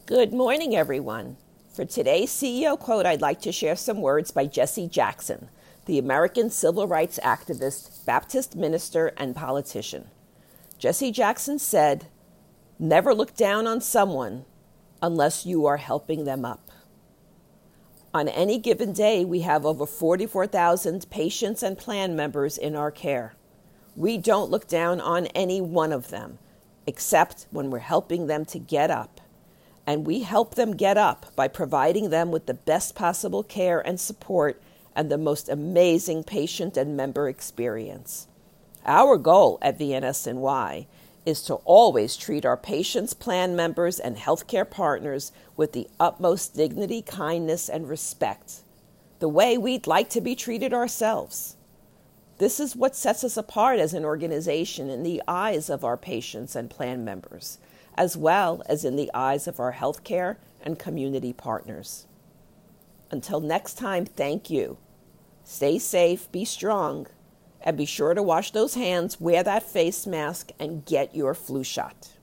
Good morning, everyone. For today's CEO quote, I'd like to share some words by Jesse Jackson, the American civil rights activist, Baptist minister, and politician. Jesse Jackson said, "Never look down on someone unless you are helping them up." On any given day, we have over 44,000 patients and plan members in our care. We don't look down on any one of them, except when we're helping them to get up. And we help them get up by providing them with the best possible care and support and the most amazing patient and member experience. Our goal at VNSNY is to always treat our patients, plan members, and healthcare partners with the utmost dignity, kindness, and respect, the way we'd like to be treated ourselves. This is what sets us apart as an organization in the eyes of our patients and plan members, as well as in the eyes of our healthcare and community partners. Until next time, thank you. Stay safe, be strong, and be sure to wash those hands, wear that face mask, and get your flu shot.